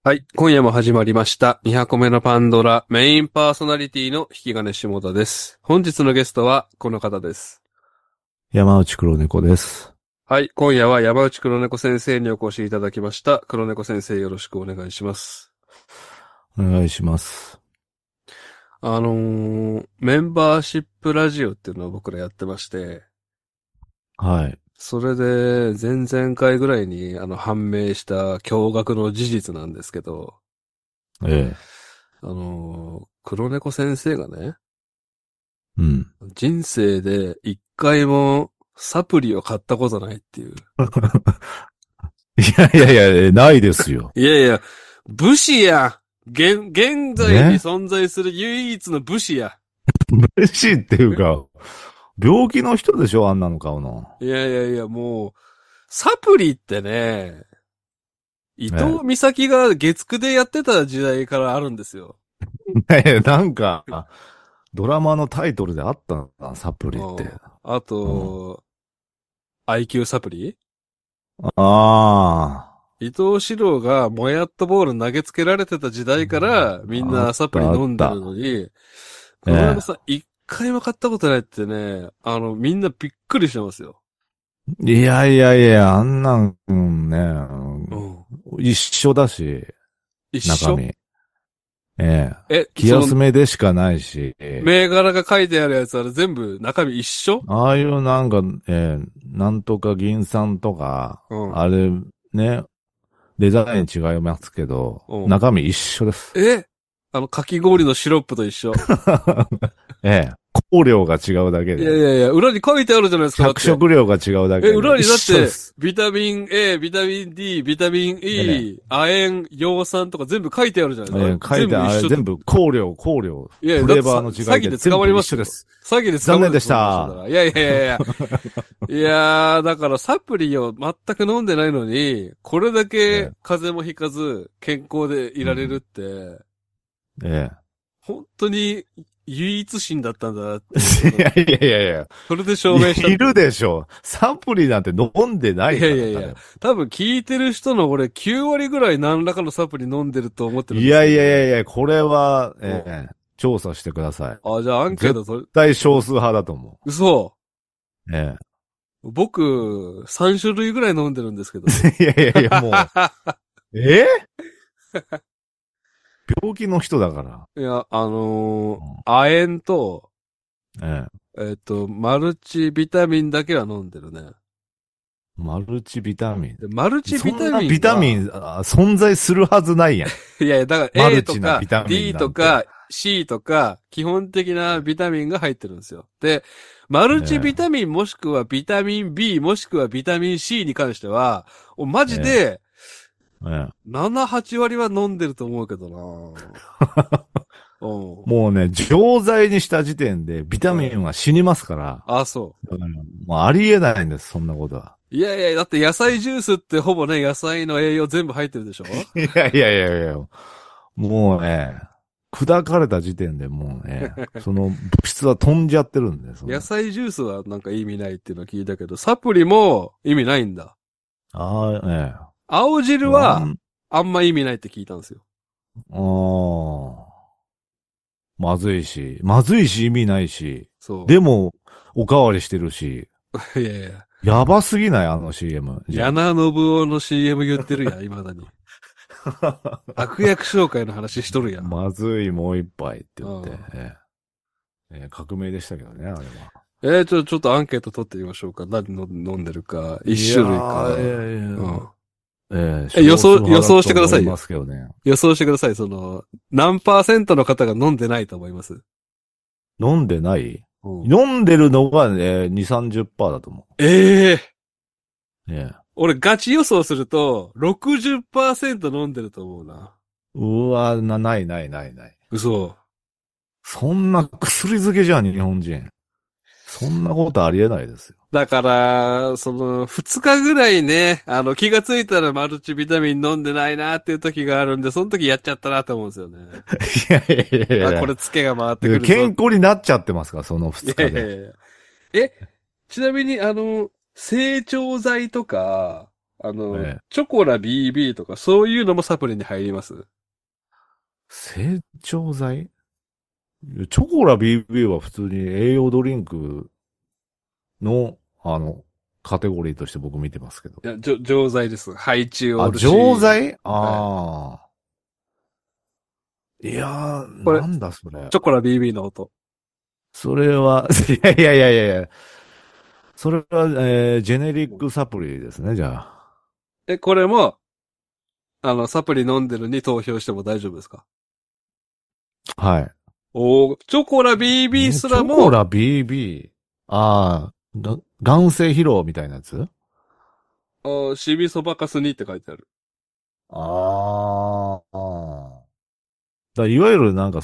はい。今夜も始まりました。200個目のパンドラメインパーソナリティの引き金下田です。本日のゲストはこの方です。 山内黒猫です。 はい。今夜は山内黒猫先生にお越しいただきました。黒猫先生よろしくお願いします。 お願いします。 メンバーシップラジオっていうのを僕らやってまして、 はい。 それで前々回ぐらいに判明した驚愕の事実なんですけど、 ええ。 黒猫先生がね、 うん。 人生で一回もサプリを買ったことないっていう。 いやいやいや、ないですよ。 いやいや、武士や。現在にね存在する唯一の武士や。 嬉しいっていうか、病気の人でしょあんなの買うの。 いやいやいや、もう、サプリってね、伊藤え美咲が月9でやってた時代からあるんですよ。 え。ねえ、なんか、ドラマのタイトルであったのかな、サプリって。 あうん、 と、IQ サプリあ伊藤四郎がもやっとボール投げつけられてた時代からみんあ、あっなサプリたあっ飲んでるのた。 に、 ええ。 黒山さん一回も買ったことないってね、みんなびっくりしてますよ。 いやいやいや、あんなん、ね、 うん。 一緒だし、 一緒中身。ええ。気その、 休めでしかないし、 銘柄が書いてあるやつは全部中身一緒ああいうなんか、なんとか銀酸とか、 うん。 あれ、ね、デザイン違いますけど、 うん。 中身一緒です。 えかき氷のシロップと一緒。 ええ。香料が違うだけいやいで、 やいや、裏に書いてあるじゃないですか、だっ着て。 色料が違うだけで、 裏に一だって、 緒です。 ビタミン A、ビタミン D、ビタミンえ E、亜鉛、葉酸とか全部書いてあるじゃないですか。あれ書いてあれ全部一緒って。 全部香料、 いや、 フだってレーバーの違い詐欺で捕で全部まりますよ。 一緒です。 詐欺で捕まる残念でしそんな人なら。 た。 いやいやいやいや。いやー、だからサプリを全く飲んでないのに、これだけええ。 風邪もひかず、健康でいられるっうん。 て、 え本当に唯一心だったんだなっていうえ。 ことが、 いやいやいやいや。 それで証明したっいるていうね。 でしょ。サプリなんて飲んでないいから、 やいやいや、 誰も。 多分聞いてる人の俺9割ぐらい何らかのサプリ飲んでると思ってるんいやいですけどね。 やいやいや、これは、 うん調査してください。 あ、じゃあアンケー絶ト取る。 対少数派だと思嘘。 う。 僕、3種類ぐらい飲んでるんですけど。 いやいやいや、もう、病気の人だから。 いや、 うん、 亜鉛と、 ええ。 マルチビタミンだけは飲んでるね。 マルチビタミン。 で、マルチそビタんなビタミミンは、 ン存在するはずないやん。 いやいや、だからマ A ルとかチなビタミン D なんて。 とか C とか、基本的なビタミンが入ってるんですよ。で、マルチビタミンもしくはビタミン B もしくはビタミン C に関しては、マジえで、 え。ええ。 7、8割は飲んでると思うけどなうん。 もうね、錠剤にした時点でビタミンは死にますから。 あ、そだからもうありえないんです、そんなことは。 う。いやいや、だって野菜ジュースってほぼね、野菜の栄養全部入ってるでしょいやいやいやいや、もうね、砕かれた時点でもうね、その物質は飛んじゃってるんで、 野菜ジュースはなんか意味ないっていうのを聞いたけど、サプリも意味ないんだ。 ああ、 青汁はあんま意味ないって聞いたんですよ。 ああ、まずいし意味ないし、 そでも、おかわりしてるし、 う。いやいや。 やばすぎないあの CM。じゃ柳信夫の CM 言ってるやん、未だに。 あ。 悪役紹介の話しとるやん。 まずいもう一杯って言って、 うん革命でしたけどね、あれは。 ちょっとアンケート取ってみましょうか。何の飲んでるか。一いや種類か。 ー、いやいや、 うん。 少数派予想しだと思いてくださいよ。 ますけどね。 予想してください。何パーセントの方が飲んでないと思います。 飲んでないうん、 飲んでるのが、2、30%だと思ええう。 俺ガチ予想すると、60%飲んでると思うな。 うわ、ない。 嘘。 そんな薬漬けじゃん、日本人。そんなことありえないですよ。 だから、2日ぐらいね、気がついたらマルチビタミン飲んでないなっていう時があるんで、その時やっちゃったなと思うんですよね。 いやいやいやいあ、こや。 れツケが回ってくるぞ。 健康になっちゃってますから、そのい 2日で。 やいやいや。ちなみに成長剤とか、 ええ、 チョコラ BB とかそういうのもサプリに入ります？ 成長剤？チョコラ BB は普通に栄養ドリンクの、カテゴリーとして僕見てますけど。 いや、錠剤です。ハイチオーあ、 ル C。 錠剤？ はい。 ああ。いやー、 これ、 なんだそれ。 チョコラ BB の音。 それは、いやいやいやいやいや、それは、ジェネリックサプリですね、じゃあ。 これも、サプリ飲んでるに投票しても大丈夫ですか？ はい。 チョコラ BB すチらも、 ョコラ BB。ああ、眼性疲労みたいなやつ？ シビそばかすにって書いてある。 ああ。いわゆるなんか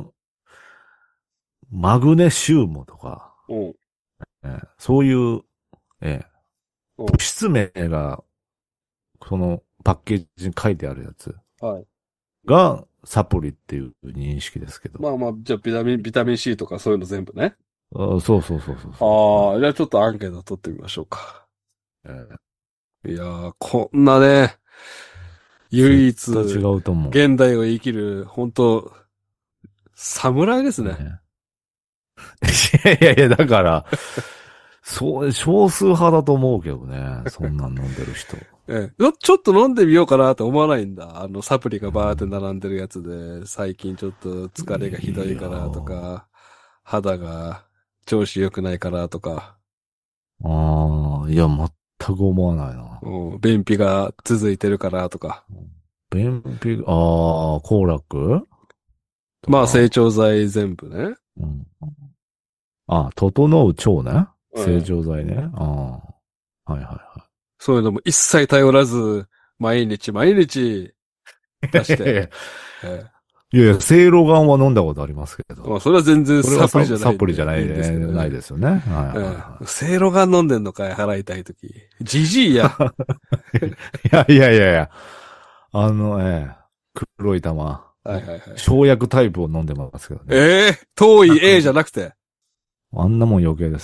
マグネシウムとか、 うん。 そういう、えうん。 物質名が、そのパッケージに書いてあるやつはい。 がサプリっていう認識ですけど。 まあまあ、じゃあビタミン C とかそういうの全部ね。 そうそうそうそうそう。はああ、じゃあちょっとアンケート取ってみましょうか。 い。 いやー、こんなね、唯絶一、 対違うと思う。 現代を生きる、本当侍ですね。 ね、いやいやいや、だから、そう、少数派だと思うけどね。そんなん飲んでる人。 ちょっと飲んでみようかなって思わないんだ。サプリがバーって並んでるやつで、最近ちょっと疲れがひどいからとか、肌が調子良くないからとか、 ああ、いや、全く思わないな。 便秘が続いてるからとか。 便秘、ああ、口楽とまあ、成か。 長剤全部ね。 うん、整う腸ね。成うん。 長剤ね。ああ。はいはそういうのも一切頼らず、毎日毎日い出して。 はい。 えいやいや、せいろがんは飲んだことありますけど。 まあ、それは全然それはサプリじゃないんで、 サプリじゃない、 いいんですけどないね。 ですよね。はいはいはせいろがん飲んでんのかい、払いたいとき。じじいや。 い。いやいやいやいや。黒い玉。 はいはいはい。 生薬タイプを飲んでますけどね。 遠い A じゃなくて。 あんなもん余計です。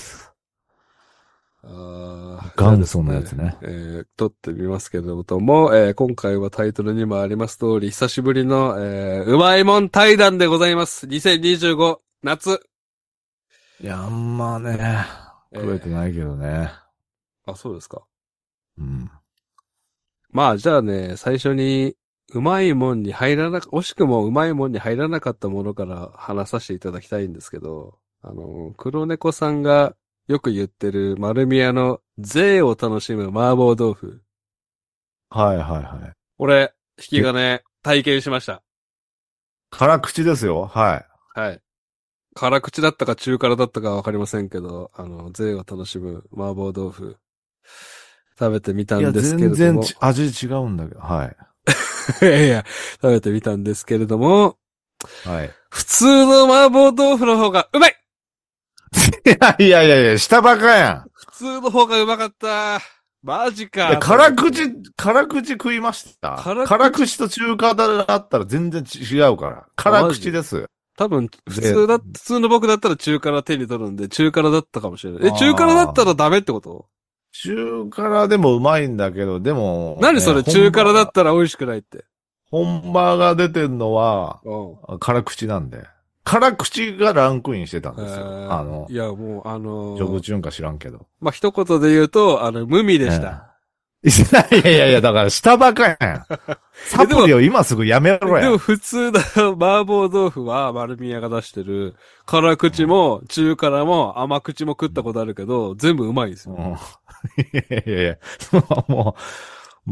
じゃあで元祖のやすね、 つね。 撮ってみますけれども、今回はタイトルにもあります通り、久しぶりの、うまいもん対談でございます。2025夏。 いや、あんまね、食ええてないけどね。 そうですか。 うん。 まあ、じゃあね、最初に、うまいもんに入らな惜しくもうまいもんに入らなかったものから話させていただきたいんですけど、黒猫さんがよく言ってる丸宮の税を楽しむ麻婆豆腐。 はいはいはい。 俺、引きで、 金体験しました。 辛口ですよ。はい。 はい。辛口だったか中辛だったかわかりませんけど、税を楽しむ麻婆豆腐、食べてみたいや、 んですけ全然れども、 味違うんだけど。はい。 いやいや、食べてみたんですけれども、 はい。 普通の麻婆豆腐の方がうまい。 いやいやいや、下バカやん。 普通の方がうまかった。マジいや、 かと思って。 辛口食いました。 辛口、 辛口と中華だったら全然違うから。辛マジ口です。 多分、 で、 普通の僕だったら中辛手に取るんで、中辛だったかもしれない。中辛だったらああ、 ダメってこと？ 中辛でもうまいんだけど、でもね、 何それ中辛だったら美味しくないって。 本場が出てんのは、 うん。 辛口なんで。辛口がランクインしてたんですよ。 いや、もう、 ジョブチューンか知らんけど。 まあ、一言で言うと、無味でした。 いやいやいや、だから下バカやん。サプリを今すぐやめろでもや。 普通の麻婆豆腐は丸宮が出してる、辛口も中辛も甘口も食ったことあるけど、全部うまいですよ。 うん、いやいやいや、もう、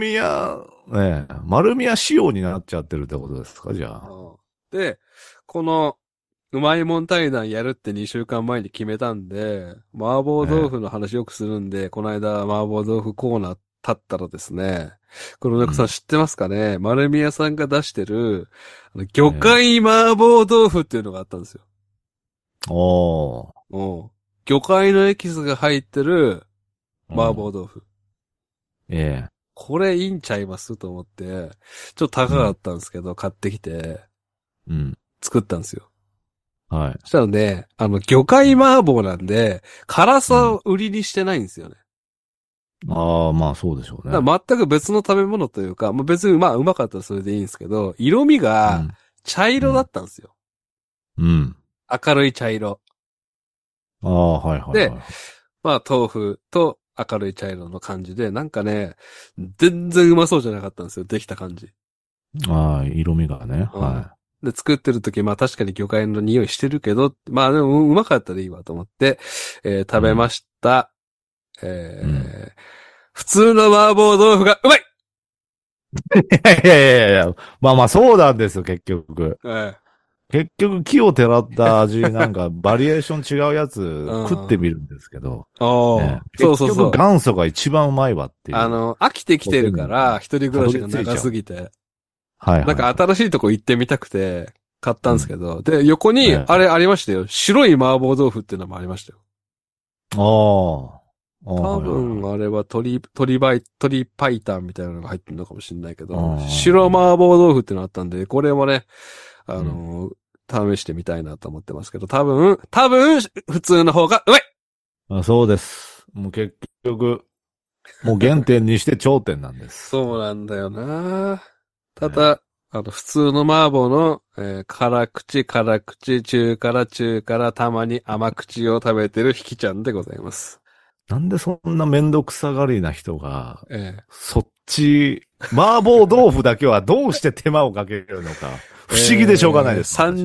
丸宮仕様になっちゃってるってことですか、じゃあ。 で、この、うまいもん対談やるって2週間前に決めたんで、麻婆豆腐の話よくするんで、この間麻婆豆腐コーナー立ったらですね、黒猫さん知ってますかね、丸宮さんが出してる、魚介麻婆豆腐っていうのがあったんですよ。 おー。 魚介のエキスが入ってる麻うん。 婆豆腐。 ええ。 これいいんちゃいますと思って、ちょっと高かったんですけど、買ってきて、 うん。 作ったんですよ。 はい。 そしたらね、魚介麻婆なんで、辛うん。 さを売りにしてないんですよね。 ああ、まあそうでしょうね。 だから全く別の食べ物というか、まあ、別にうまかったらそれでいいんですけど、色味がうん。 茶色だったんですよ。 うん。 明るい茶色。 ああ、はいはいで、 はい。 まあ豆腐と明るい茶色の感じで、なんかね、全然うまそうじゃなかったんですよ。できた感じ。 ああ、色味がね。 うん。 はで、作ってる時、まあ確かに魚介の匂いしてるけど、まあでもうまかったらいいわと思って、 い。うん。 食べました。 うん。 普通の麻婆豆腐がうまい。 いやいやいやいや、まあまあそうなんですよ、結局。 え結局、木をてらった味、なんか、バリエーション違うやえ。うつ、食ってん。 みるんですけど、 おー。そ結うそうそう。 局元祖が一番うまいわっていう飽きてきてことるから、 に、 一人暮たどりらしが長着いちゃう。 すぎて、 はいなんかはいは新しいとこ行ってみたくて、買ったい。 んですけど、で、横に、 ええ。 あれありましたよ。白い麻婆豆腐っていうのもありましたよ。 ああ。ああ、 多はいはいはい。 分、あれは鶏白湯みたいなのが入ってるのかもしれないけあど、白あ。 麻婆豆腐ってのあったんで、これもね、あうん。 の試してみたいなと思ってますけど、多分、普通の方がうまい。 あ、そうです。もう結局、もう原点にして頂点なんです。 そうなんだよな。たえだ、普通の麻婆の、辛口、中辛、たまに甘口を食べてるひきちゃんでございます。 なんでそんなめんどくさがりな人が、 えそっち、麻婆豆腐だけはどうして手間をかけるのか、不思議でしょうがないです、私。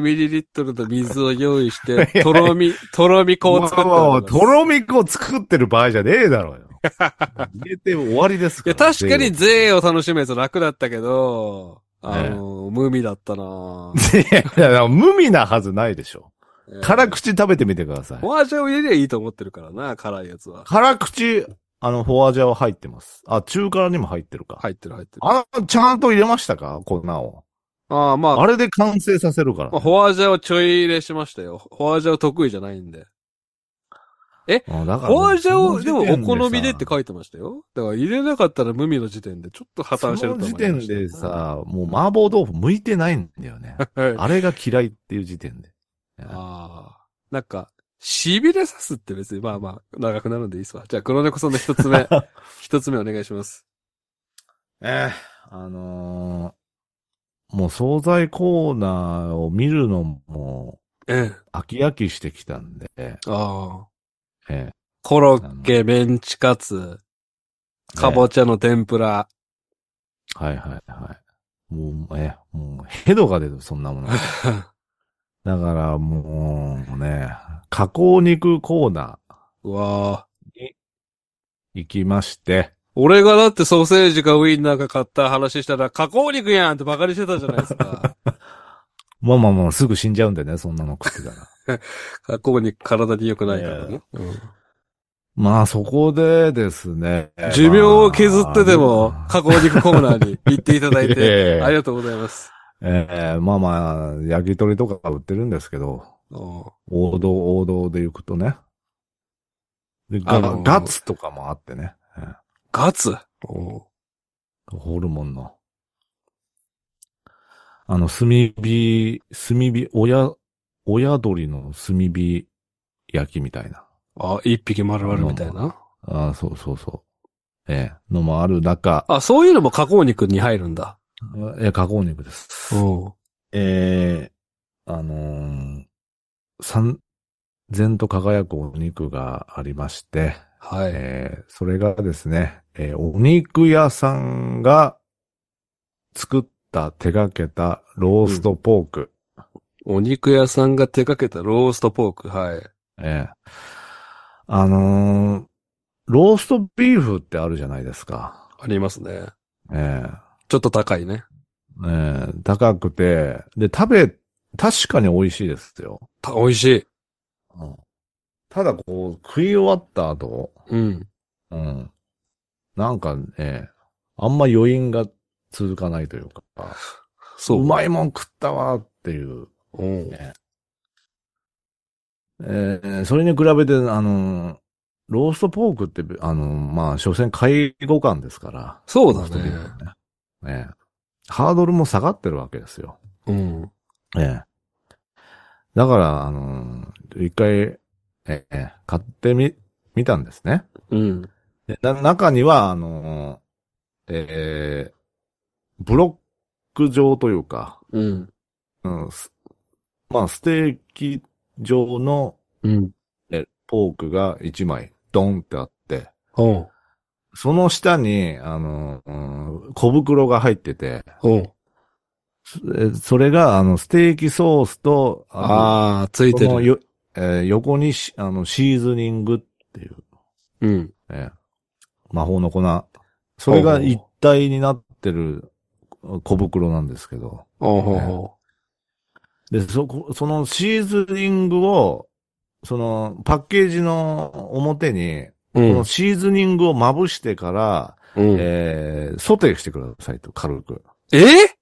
30ml の水を用意して、 いやいや、 とろみ粉をまあ作っておりまあ、 ます。 とろみ粉作ってる場合じゃねえだろうよ。入れて終わりですいや、 から、 確かに税をつけて。 税を楽しむやつ楽だったけど、 え無味だったな。 え。いやいや、無味なはずないでしょ。辛ええ口食べてみてください。 フォアジャオ入れりゃいいと思ってるからな、辛いやつは。 辛口、フォアジャオ入ってます。あ、中辛にも入ってるか。 入ってる。 ちゃんと入れましたか粉を。 ああ、 あれで完成させるからフね。 ォアジャオちょい入れしましたよ。フォアジャオ得意じゃないんで。え、 だからもうフォアジャオ、でその時もお好点でさ、 みでって書いてましたよ。だから入れなかったら無味の時点でちょっと破綻してるそのと思いま時点したよな。 でさ、もううん。 麻婆豆腐向いてないんだよね。 はい。 あれが嫌いっていう時点で。 ああ。なんか、痺れさすって別に長くなるんでいいっすわ。じゃあ、黒猫さんの一つ目。一つ目お願いします。 ええ、あのーもう惣菜コーナーを見るのもええ。 飽き飽きしてきたんで、 ああ。 ええ、 コロッあの、 ケ、メンチカツ、かぼええ、 ちゃの天ぷら。 はいはいはい。もうヘドが出る、そんなもの。だからもうね、加工肉コーナうわあ。 ーに行きまして、 俺がだってソーセージかウインナーか買った話したら加工肉やんってバカにしてたじゃないですか。 まあまあまあ、すぐ死んじゃうんでね、そんなの食ってたら。 加工肉体に良くないからね。 ええ、 うん。 まあそこでですね、 寿命を削っまあ、 てでも加工肉コーナーに行っていただいてありえがとうございます。 まあまあ、焼き鳥とか売ってるんですけど、 お王道で行くとね。で、 あガのーツとかもあってね。 ガツおホルモンの。炭火、親鳥の炭火焼きみたいな。 一匹丸々みのも、 たいな。 そうそうそう。のもある中、 そういうのも加工肉に入るんだ。 加工肉です。 おえー、あのー、三然と輝くお肉がありまして、 はい。 それがですね、お肉屋さんが作った手掛けたローうん。 ストポーク。 お肉屋さんが手掛けたローストポーク。はい。 えーあのーローストビーフってあるじゃないですか。 ありますね。 えちょっと高いね。 高くて、で、確かに美味しいですよ。 美味しい。 うん、ただこう、食い終わった後、 うん。 うん、なんかあんま余韻が続かないというか、うそまいもん食ったわっていう、 う。うん。 ねそれに比べて、ローストポークって、まあ、所詮介護官ですから、 そうだローストビーフね。 はね。ハードルも下がってるわけですよ。 うん。 ええ。だから、一回、買ってみたんですね。 うん。 で中には、ブロック状というか、 うん。 うん、まあ、ステーキ状の、 うん。 ポークが1枚、ドンってあって、 おう。 その下に、小袋が入ってて、 おう。 それが、ステーキソースと、あと、 ああ、ついてる。 そのよ、横にシーズニングっていう、 うん。 魔法の粉。そほうほう。 れが一体になってる小袋なんですけど、 おうほうほで、そのシーズニングを、そのパッケージの表に、 う。うん。 そのシーズニングをまぶしてから、 うん。 ソテーしてくださいと、軽く。 え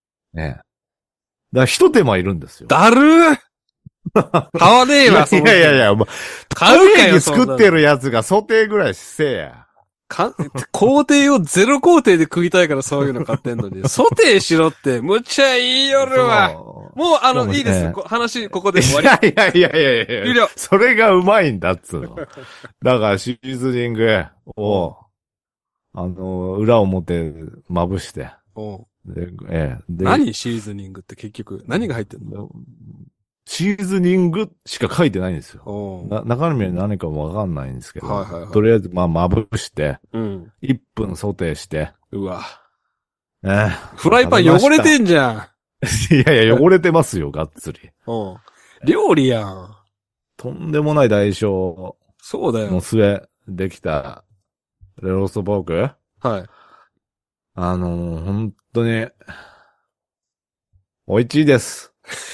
だから一手間いるんですよ。 だるー買わねえわ、 いやいその人。 やいやいや、もう、 買うかよ、 ステーキそんなの作ってるやつがソテーぐらいせえや。 工程をゼロ工程で食いたいからそういうの買ってんのに、ソテーしろって、むっちゃいい夜は。もう、 しかもいいです。話、ここで終わり。 いやいやいやいやいや終了。 それがうまいんだっつうの。だからシーズニングを、裏表まぶして。 おうで、 何シーズニングって結局、何が入ってんの？ シーズニングしか書いてないんですよ。 おう中身は何かもわかんないんですけど、 はいはいはい。 とりあえず、まぶして、 うん。 1分ソテーして、 うわ。 えフライパン汚れてんじゃん。 いやいや、汚れてますよ、がっつり。 おう料理やん。 とんでもない代償のそうだよ。 末、できた、ローストポークはい。 本当に、美味しいです。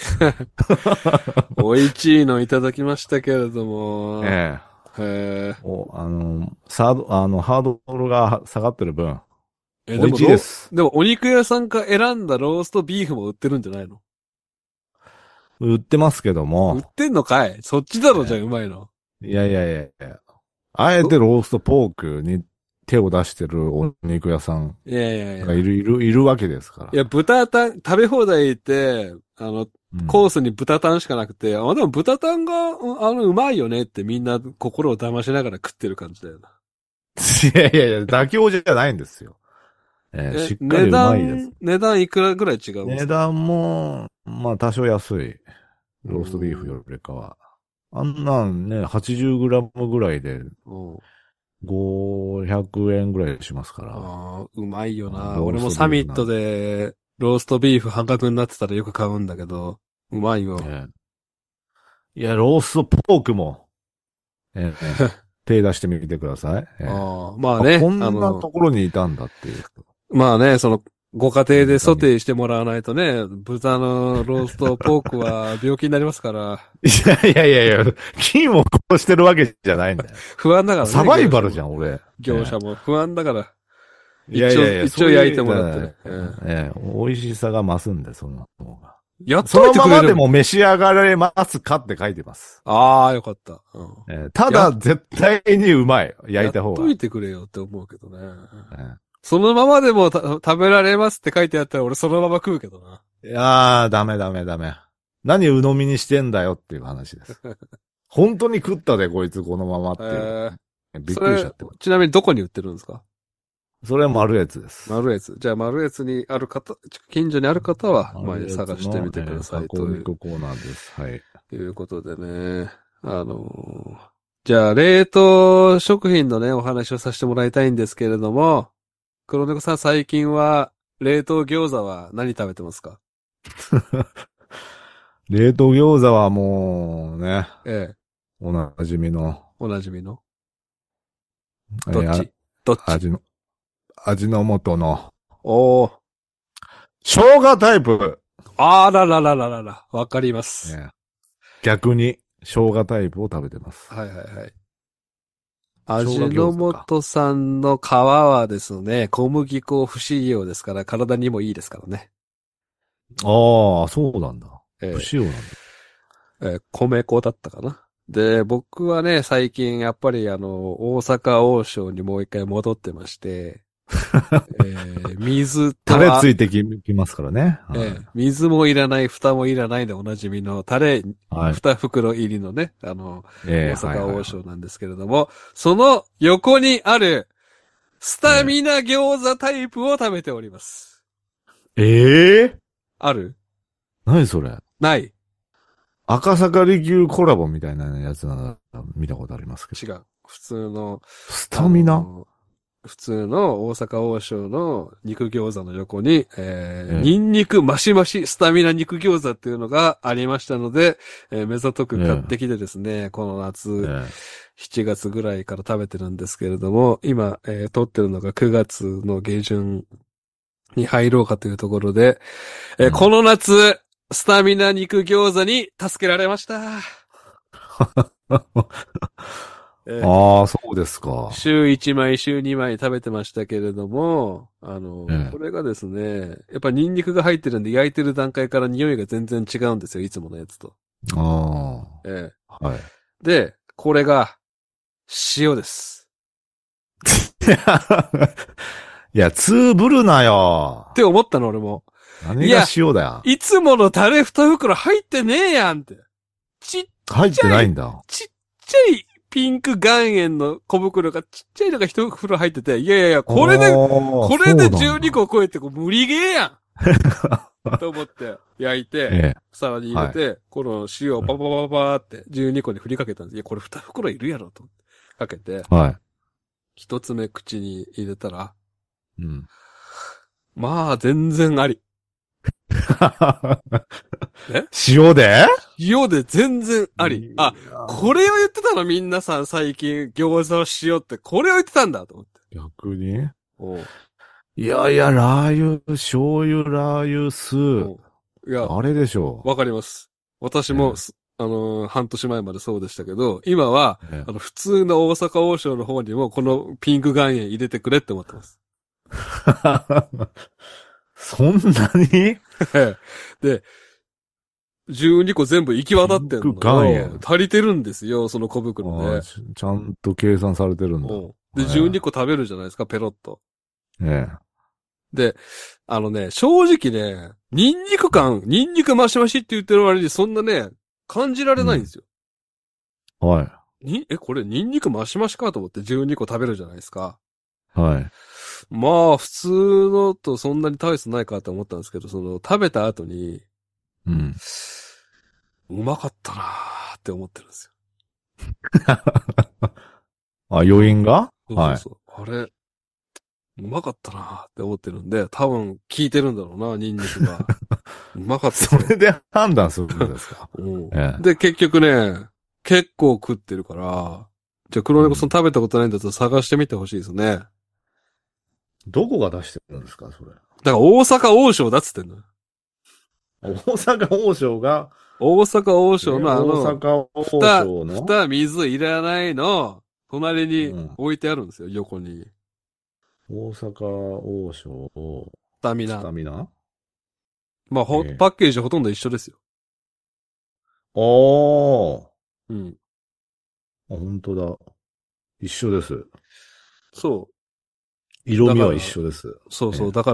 美味しいのいただきましたけれども。 ええ。 へえ。 ハードルが下がってる分、美味でもしいです。 でもお肉屋さんが選んだローストビーフも売ってるんじゃないの？ 売ってますけど売っも、 てんのかい？そっちだろ、じゃあえうまいの。 いやいやいやいや、あえてローストポークに手を出してるお肉屋さんいやいやいや。 がいるわけですから。 いや、豚タン、食べ放題って、 うん、 コースに豚タンしかなくて、でも豚タンが、うまいよねってみんな心を騙しながら食ってる感じだよな。 いやいやいや、妥協じゃないんですよ。しっかりうまいです。 値段いくらぐらい違うんですか？ 値段も、まあ多少安い。ローストビーフうよりかは。あんなんね、80グラムぐらいでん。 500円ぐらいしますから。 うまいよな。 ロー俺もストビーフサミットで、ローストビーフ半額になってたらよく買うんだけど、うまいよ。 いや、ローストポークも、手出してみてください。 まあね、 こんなところにいたんだっていう。 まあね、ご家庭でソテーしてもらわないとね、豚のローストポークは病気になりますから。 いやいやいやいや、金を殺してるわけじゃないんだよ。 不安だからね。 サバイバルじゃん、俺。 業者も不安だから。 いやいやいや、 一応焼いてもらってね。 美味しさが増すんで、その方が。 やっそのといてくれる。 ままでも召し上がれますかって書いてます。 ああ、よかった。 ただ、絶対にうまい。焼いた方が。 やっといてくれよって思うけどね。そのままでも食べられますって書いてあったら俺そのまま食うけどな。 いやー、ダメ。何鵜呑みにしてんだよっていう話です。本当に食ったで、こいつこのままっていう。びっくりしちゃって。 ちなみにどこに売ってるんですか？ それはマルエツです。 マルエツ。じゃあマルエツにある方、近所にある方は、探してみてくださいという。 加工肉コーナーです。はい。 ということでね。じゃあ冷凍食品のね、お話をさせてもらいたいんですけれども、黒猫さん最近は冷凍餃子は何食べてますか？ 冷凍餃子はもうね、 おなじみの。 おなじみの。どっち味の素の。 おー。 生姜タイプ。 あらららららら、わかります。 逆に生姜タイプを食べてます。 はい。味の素さんの皮はですね、小麦粉不使用ですから体にもいいですからね。 ああ、そうなんだ。不使用なんだ。 米粉だったかな。で、僕はね、最近やっぱり大阪王将にもう一回戻ってまして、 水と、 タレついてきますからね。はい。 水もいらない、蓋もいらないでおなじみのタレ、 はい。 2袋入りのね、大はいはいは阪王将なんですけれども、その横にある、スい。 タミナ餃子タイプを食べております。 ええある？ 何それ？ ない？ 赤坂璃宮コラボみたいなやつなら見たことありますけど。 違う。普通の、 スあタミナ？ の、普通の大阪王将の肉餃子の横に、 えニンニクマシマシスタミナ肉餃子っていうのがありましたので、目ざとく買ってきてですね、この夏、 え、 7月ぐらいから食べてるんですけれども、今、撮ってるのが9月の下旬に入ろうかというところで、 うん。 この夏、スタミナ肉餃子に助けられました。えーああ、そうですか。 週1枚、週2枚食べてましたけれども、 えこれがですね、やっぱニンニクが入ってるんで焼いてる段階から匂いが全然違うんですよ、いつものやつと。 あえあ、はい。 で、これが塩です。 いや、ツーブルなよ。 って思ったの、俺も。い何がや、 塩だよ。 いつものタレ2袋入ってねえやんって。ちっ入ってちゃい、 ないんだ。 ちっちゃいピンク岩塩の小袋がちっちゃいのが1袋入ってて、いやいやいや、 あこれで、 あ、 これでそうなん 12 だ。 個超えて無理ゲーやんと思って焼いて、 ええ、 皿に入れはい。 て、この塩をパパパパパーって12個に振りかけたんです。いや、これ2袋いるやろと思ってかけて、 は一つ目口に入れたら、 い。うん。 まあ全然あり。え塩で？ 塩で全然あり。あ、 いや、 これを言ってたのみんなさん最近餃子を塩ってこれを言ってたんだと思って。 逆に？ おういやいや、ラー油、醤油、ラー油、酢。 おういや、 あれでしょわかります。私う。 も半年前までそうでしたけど、今は、 ええ。 普通の大阪王将の方にもこのピンク岩塩入れてくれって思ってます。 そんなに？ で、12個全部行きピ渡ってんンクのよ。 岩塩。 足りてるんですよ、その小袋ああ、 で。 ちゃんと計算されてるんだ。 うん。で、12個食べるじゃないですか、ペロッと。 ええ。 で、正直ね、ニンニクマシマシって言ってる割にそんなね、感じられうん。 ないんですよ。 はい。 これニンニクマシマシかと思って12個食べるじゃないですか。 はい。 まあ、普通のとそんなに大差ないかと思ったんですけど、食べた後に、 うん。 うまかったなーって思ってるんですあ、余韻よ。 が？はい。 そうそうそう。あれ、うまかったなーって思ってるんで、多分効いてるんだろうな、ニンニクが。うまかったですよ。 それで判断するんですか？ うん。 ええ。 で、結局ね、結構食ってるから、じゃあ黒猫さんうん。 食べたことないんだったら探してみてほしいですね。だかどこが出してるんですか、それ。 ら大阪王将だっつってんのよ。 大阪王将が、 大阪王将の大阪王蓋、 将の？ 蓋水いらないの、隣にうん。 置いてあるんですよ、横に。 大阪王将、ススタミナ。 タミナ？ まあ、 ええ。 パッケージほとんど一緒ですよ。 ああ。 うん。 あ、本当だ。一緒です。 そう。 色味は一だから、 緒です。 そうそう。 ええ。 だから、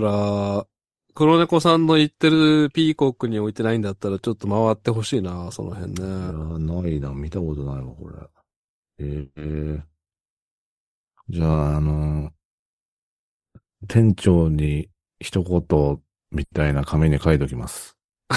黒猫さんの言ってるピーコックに置いてないんだったらちょっと回ってほしいな、その辺ね。 いやー、ないな。見たことないわ、これ。ええ。じゃあ、店長に一言みたいな紙に書いときます。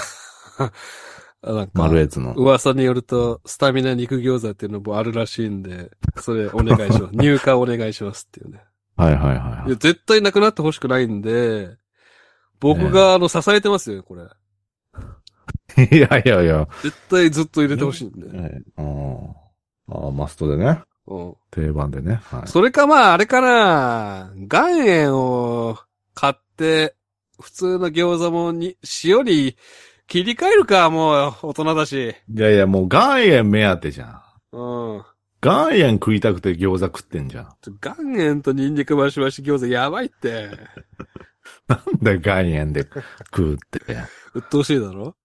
なんか、 マルエツの。 噂によると、スタミナ肉餃子っていうのもあるらしいんで、それお願いします。入荷お願いしますっていうね。 はいはいはいいや、 は絶対なくなってほしくないんで、 い。え僕が支えてますよ、これ。 え。いやいやいや。 絶対ずっと入れてほしいんで。 ああ、マストでね。 うん。 定番でね。はい。 それかまあ、あれかな。岩塩を買って、普通の餃子も塩に切り替えるか、もう、大人だし。 いやいや、もう岩塩目当てじゃん。 うん。 岩塩食いたくて餃子食ってんじゃん。 岩塩とニンニクマシマシ餃子やばいって。 なんで岩塩で食うって。 鬱陶しいだろ？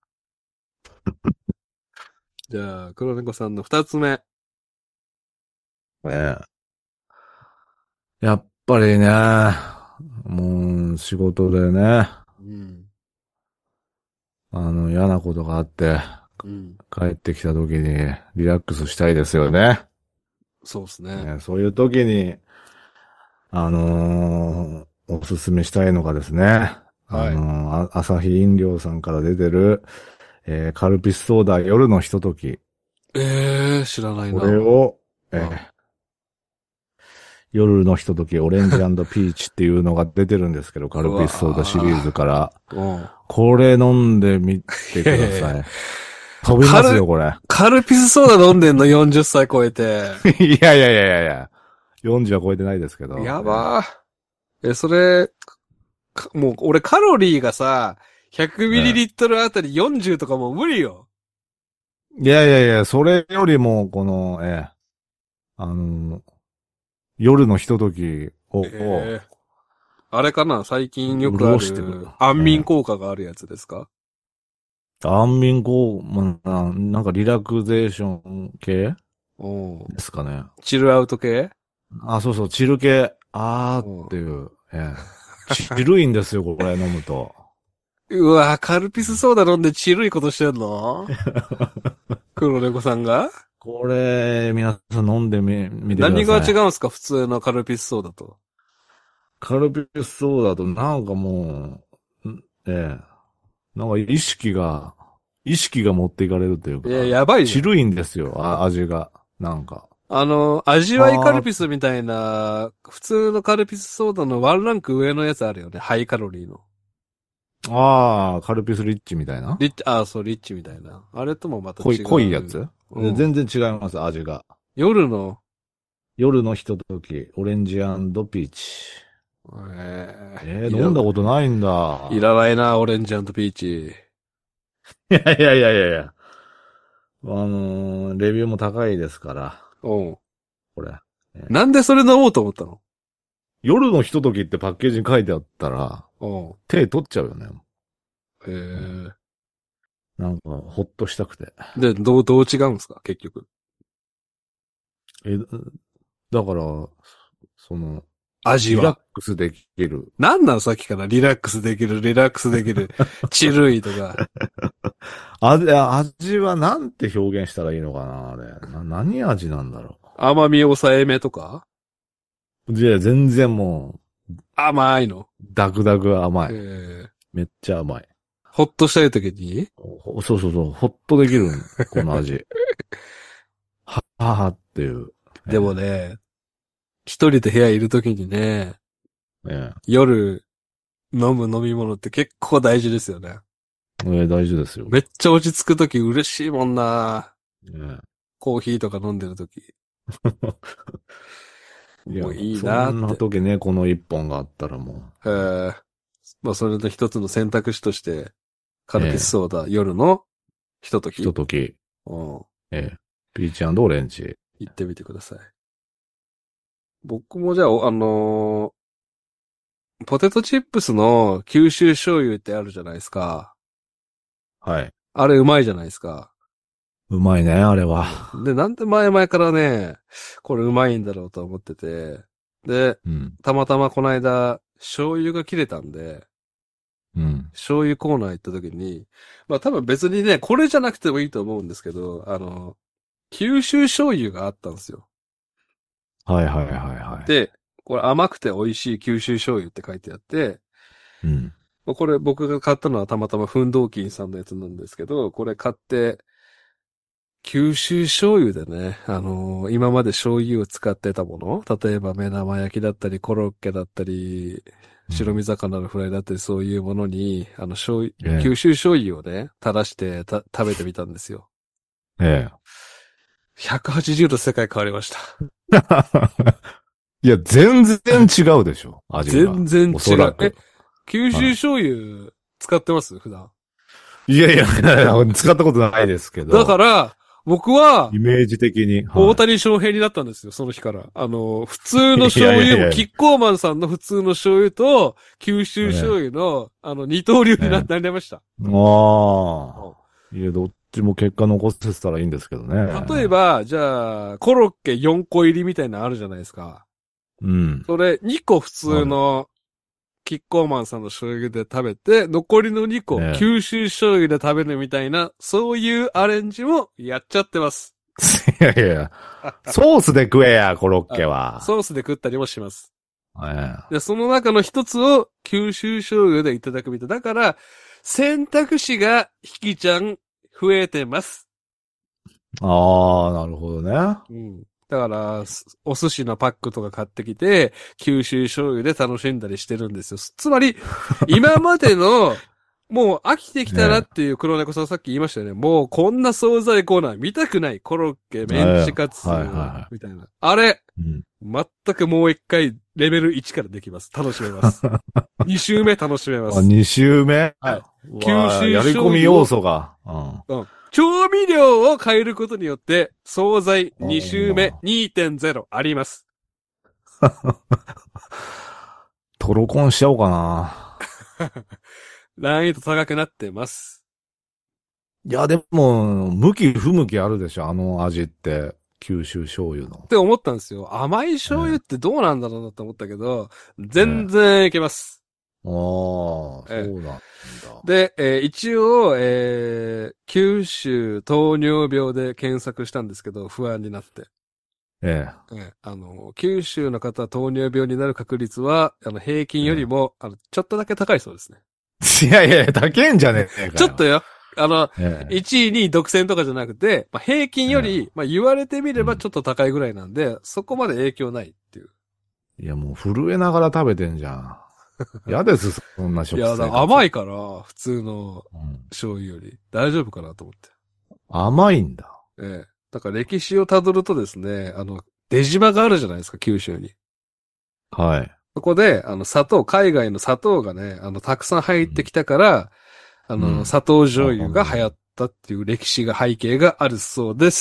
じゃあ、黒猫さんの二つ目。 ねえ。やっぱりね、 もう、仕事でね、 うん。 嫌なことがあって、 うん。 帰ってきた時にリラックスしたいですよね。 そうですね。 そういう時に、おすすめしたいのがですね、 はい。 アサヒ飲料さんから出てる、カルピスソーダ夜のひととき。 知らないこれな。 を、 うん。 夜のひとときオレンジピーチっていうのが出てるんですけど、カうルピスソーダシリーズわから。 ー。うん。 これ飲んでみていやいやいや。 ください。飛びますよ、これ。 カルピスソーダ飲んでんの？ 40 歳超えて。 いやいやいやいやいや。40は超えてないですけど。 やばー。それ、もう俺カロリーがさ、 え 100ml あたり40とかもう無理よ。 いやいやいや、それよりも、あの、夜のひとときを、 ええあれかな最近よくあ潤してくる。 る安眠効果があるやつですか？ 安眠なんかリラクゼーション系うん。 ですかね。 チルアウト系？ あ、そうそう、チル系。あーうん。 っていう。チルいんですよ、これ飲むと。 うわカルピスソーダ飲んでチルいことしてんの？黒猫さんが？ これ、皆さん飲んでみてくだ何が違さい。 うんすか普通のカルピスソーダと。 カルピスソーダとなんかもう、なんか意識が持っていかれるといういや、 か、 やばいじゃん。 チルいんですよ、味が。なんか。 味わいカルはピスみたいな、普通のカルピスソーダのワンランク上のやつあるよね。ハイカロリーの。 カルピスリッチみたいな。 リッチ、そう、リッチみたいな。あれともまた違濃いやう。 つうん。 全然違います、味が。 夜の、 夜のひととき、オレンジピーチ。 いら、 飲んだことないんいだ。 らないな、オレンジピーチ。 いやいやいやいやいや。レビューも高いですから、 うん。 これ。 なんでそれ飲もうと思ったの？ 夜のひとときってパッケージに書いてあったら、 うん。 手取っちゃうよね。 へえ。 なんか、ほっとしたくて。 で、どう違うんですか結局。 え、だから、その、リラッ味は。 クスできる。 なんなんさっきからリラックスできる、リラックスできる、チルいとか。 味はなんて表現したらいいのかな、あれ。何味なんだろ甘み抑えめとかう。全然も甘いの。 う、ダクダク甘い。 ええめっちゃ甘い。 ほっとしたい時にそうそうそう、ほっとできるこの味。ははっていう。 でもね、一人で部屋いる時にね、 え夜飲む飲み物って結構大事ですよね。 大事ですよ。 めっちゃ落ち着く時嬉しいもんな。 えコーヒーとか飲んでる時。 いや、 もういいそんななって。 時ね、この一本があったらもええまあそれの一つの選択肢として、カう、 ルピスソーダ夜のひととひとき、 とき、 うん、 ピーチオレンジ。 行ってみてください。僕もじゃあ、ポテトチップスの九州醤油ってあるじゃないですか。 はい。 あれうまいじゃないですか。 うまいね、あれは。 で、なんで前々からね、これうまいんだろうと思ってて。で、 うん。 たまたまこの間、醤油が切れたんで、 うん。 醤油コーナー行った時に、まあ多分別にね、これじゃなくてもいいと思うんですけど、九州醤油があったんですよ。 はいはいはいはい。 で、これ甘くて美味しい九州醤油って書いてあって、 うん。 これ僕が買ったのはたまたま奮闘金さんのやつなんですけど、これ買って、九州醤油でね、今まで醤油を使ってたもの、例えば目玉焼きだったり、コロッケだったり、白身魚のフライだったり、そういうものに、 え九州醤油をね、垂らして食べてみたんですよ。 え。 180度世界変わりました。 いや、全然違うでしょ、味が。 全然お違う。 そらく。 九州は醤油使ってます普段。 い。いやいや、使ったことないですけだかど、 ら、僕は、 イメージ的に、は大谷翔平になったんですよ、その日から。普通のい。いや醤油、 いやいやいや。 キッコーマンさんの普通の醤油と、九州醤え油の、二刀流にえ、 なりました。 ああ。いや、どっちも結果残せてたらいいんですけどね。 例えば、じゃあ、コロッケ4個入りみたいなのあるじゃないですか。 うん。 それ、2個普通ある。 のキッコーマンさんの醤油で食べて、残りの2個、 ええ九州醤油で食べるみたいな、そういうアレンジもやっちゃってます。 いやいや、ソースで食えや、コロッケは。 ソースで食ったりもします。 えで、その中の一つを九州醤油でいただくみたい。だから、選択肢がひきちゃん増えてます。 ああ、なるほどね。 うん。だから、お寿司のパックとか買ってきて、九州醤油で楽しんだりしてるんですよ。つまり、今までの、もう飽きてきたなっていう黒猫さんさっき言いましたよね。もうこんな惣菜コーナー見たくない。コロッケ、メンチカツ、 はいはいはい。 みたいな。あれ、 うん全くもう一回レベル1からできます。楽しめます。2周目楽しめまあ、 す。 2周目はい。 九州やり込み要素が。うん。 調味料を変えることによって、惣菜2周目 2.0 あります。 トロコンしちゃおうかな。 難易度高くなってます。 いや、でも、向き不向きあるでしょ、あの味って。九州醤油の。 って思ったんですよ。甘い醤油ってどうなんだろうなって思ったけど、全然いけます。 ああ、そうなんだ。 で、一応、九州糖尿病で検索したんですけど、不安になって。九州の方は糖尿病になる確率は、平均よりも、ちょっとだけ高いそうですね。 いやいや、高いんじゃねえかよ。 ちょっとよ。1位、2位独占とかじゃなくて、まあ、平均より、まあ、言われてみればちょっと高いぐらいなんで、そこまで影響ないっていう。 いや、もう震えながら食べてんじゃん。嫌です、そんな食生活。 いや、甘いから、普通の醤油より。大丈夫かなと思って。 甘いんだ。 ええ。だから歴史をたどるとですね、出島があるじゃないですか、九州に。 はい。 そこで、海外の砂糖がね、たくさん入ってきたから、砂糖醤油が流行ったっていう歴史が背景があるそうです。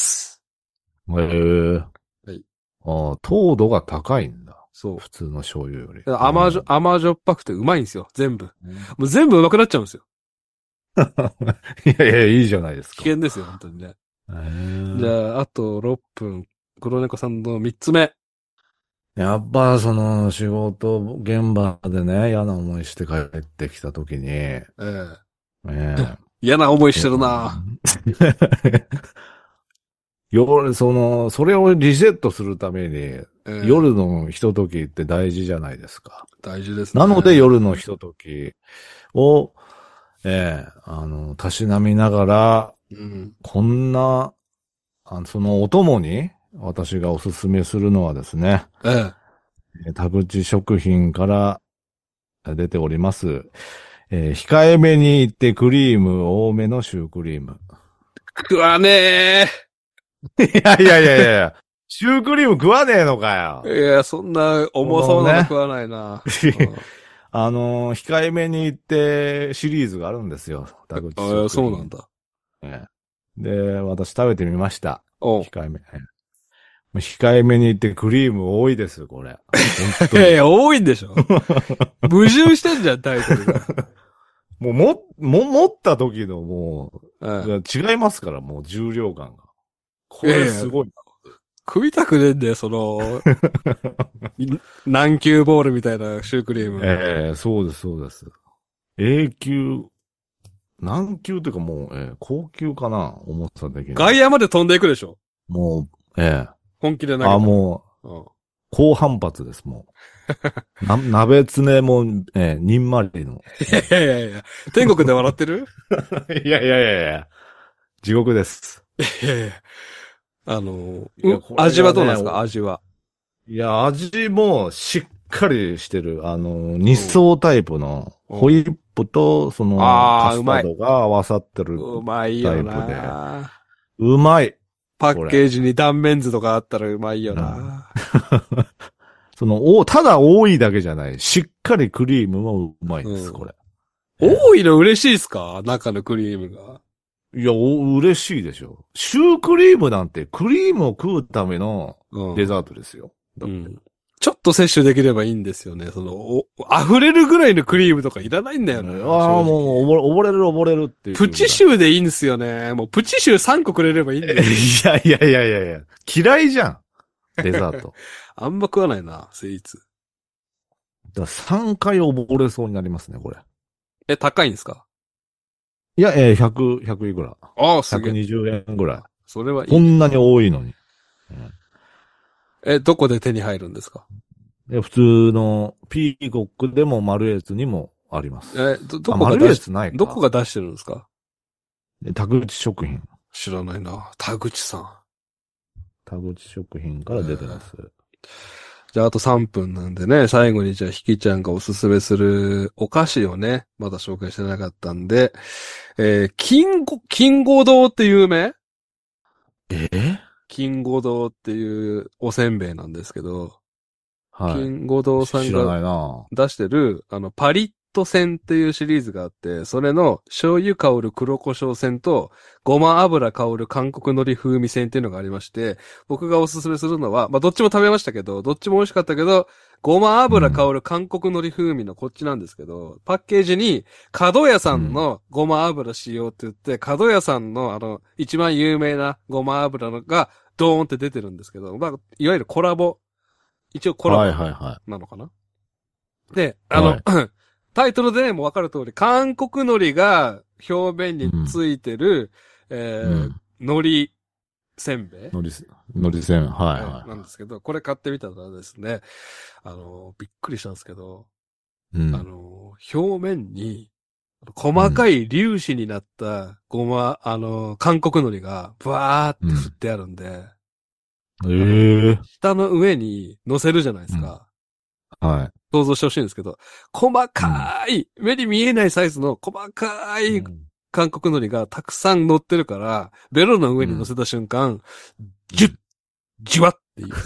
へえ。はい。ああ、糖度が高いんだ。 そう。 普通の醤油より。 甘じょっぱくてうまいんですよ、全部。もう全部うまくなっちゃうんですよ。 いやいや、いいじゃないですか。 危険ですよ、本当にね。じゃあ、あと6分。黒猫さんの3つ目。 やっぱ、仕事現場でね、嫌な思いして帰ってきたときに、 嫌な思いしてるなそれをリセットするために、夜のひとときって大事じゃないですか。 大事ですね。 なので夜のひとときを、たしなみながら、こんな、そのお供に、私がおすすめするのはですね、田淵食品から出ております。控えめに言ってクリーム多めのシュークリーム。 食わねえ。いやいやいやいや、シュークリーム食わねえのかよ。いや、そんな重そうなの食わないな。 控えめに言ってシリーズがあるんですよ。田淵食品。 そうなんだ。 で、私食べてみました。控えめ。控えめに言ってクリーム多いです、これ。 いやいや、多いんでしょ矛盾してんじゃん、タイトルが。 持った時のもう、違いますから、もう重量感が。これすごい。 食いたくねえんだよ、軟球ボールみたいなシュークリーム。 そうです、そうです。永久、軟球というかもう、高級かな、重さ的に。 外野まで飛んでいくでしょもう、 本気で投げた。 もう、高反発です、もう。鍋つねも、にんまりの。 いやいやいや、天国で笑ってるいやいやいやいや、地獄です。 いやいや、味はどうなんですか、味は。 いや、味もしっかりしてる。二層タイプの、ホイップと、カスタードが合わさってるタイプで。 うまいよな。 うまい。 パッケージに断面図とかあったらうまいよな。 ただ多いだけじゃない。しっかりクリームもうまいです、これ。 多いの嬉しいですか、中のクリームが。 いや、嬉しいでしょ。シュークリームなんてクリームを食うためのデザートですよ。 ちょっと摂取できればいいんですよね。溢れるぐらいのクリームとかいらないんだよね。 もう、溺れるっていう。 プチシューでいいんですよね。もうプチシュー3個くれればいいんだよ。 いやいやいやいやいや。嫌いじゃん。デザート。 あんま食わないな、スイーツ。 だ3回溺れそうになりますね、これ。 え、高いんですか？ いや、100いくら。 ああ、すげえ。 120円ぐらい。 それはいい。 こんなに多いのに。 え、どこで手に入るんですか？ で、普通のピーコックでもマルエツにもあります。 え、どこマルエが出し、 ツないか。 どこが出してるんですか？ 田口食品。 知らないな。田口さん。 田口食品から出てます。 じゃあ、あと3分なんでね、最後にじゃあ、ひきちゃんがおすすめするお菓子をね、まだ紹介してなかったんで、金吾堂って有名？金吾堂っていうおせんべいなんですけど、 はい。 金吾堂さん知らながいな。 出してる、パリッと線っていうシリーズがあって、それの醤油香る黒胡椒線と、ごま油香る韓国海苔風味線っていうのがありまして、僕がおすすめするのは、まあ、どっちも食べましたけど、どっちも美味しかったけど、ごま油香る韓国海苔風味のこっちなんですけど、パッケージに、角屋さんのごま油使用って言って、角屋さんの一番有名なごま油のが、ドーンって出てるんですけど、まあ、いわゆるコラボ、一応コラボはいはいはなのかな？で、 はい。 タイトルでね、もうわかる通り、韓国海苔が表面についてる、海苔せんべいのりせん。はいはなんですけど、これ買ってみたらですね、びっくりしたんですけど、 い。 表面に、細かい粒子になったごま、韓国海苔が、ブワーって振ってあるんで、下の上に乗せるじゃないですか。 はい。 想像してほしいんですけど、細かい、目に見えないサイズの細かい韓国海苔がたくさん乗ってるから、ベロの上に乗せた瞬間、ジュッ、ジュワッって言います。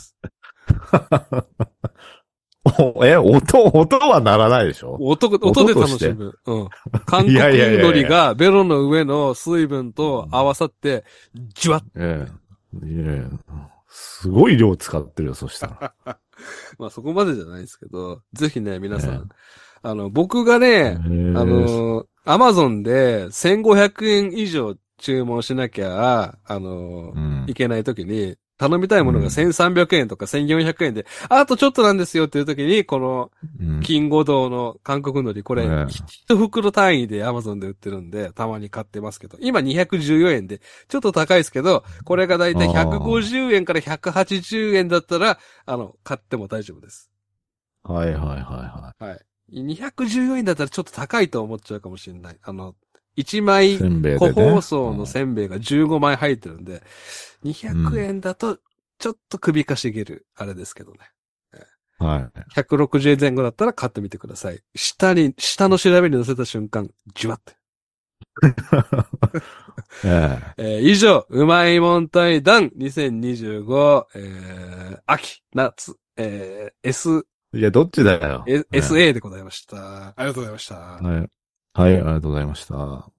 音は鳴らないでしょ？ 音で楽しむ。うん。韓国海苔がベロの上の水分と合わさって、ジュワッ。 すごい量使ってるよ、そしたら。 まあそこまでじゃないですけど、ぜひね、皆さん。僕がね、アマゾンで1500円以上注文しなきゃ、いけないときに、頼みたいものが1300円とか1400円で、あとちょっとなんですよっていうときに、この、金吾堂の韓国海苔、これ、一袋単位で Amazon で売ってるんで、たまに買ってますけど、今214円で、ちょっと高いですけど、これがだいたい150円から180円だったら、買っても大丈夫です。 はいはいはいはい。214円だったらちょっと高いと思っちゃうかもしれない。1枚、個包装のせんべいが15枚入ってるんで、200円だと、ちょっと首かしげる、あれですけどね。 はい。 160円前後だったら買ってみてください。下の調べに乗せた瞬間、じゅわって。以上、うまいもん対談2025、秋、夏、 いや、どっちだよ。 SA でございました。ありがとうございました。 はい。はい、ありがとうございました。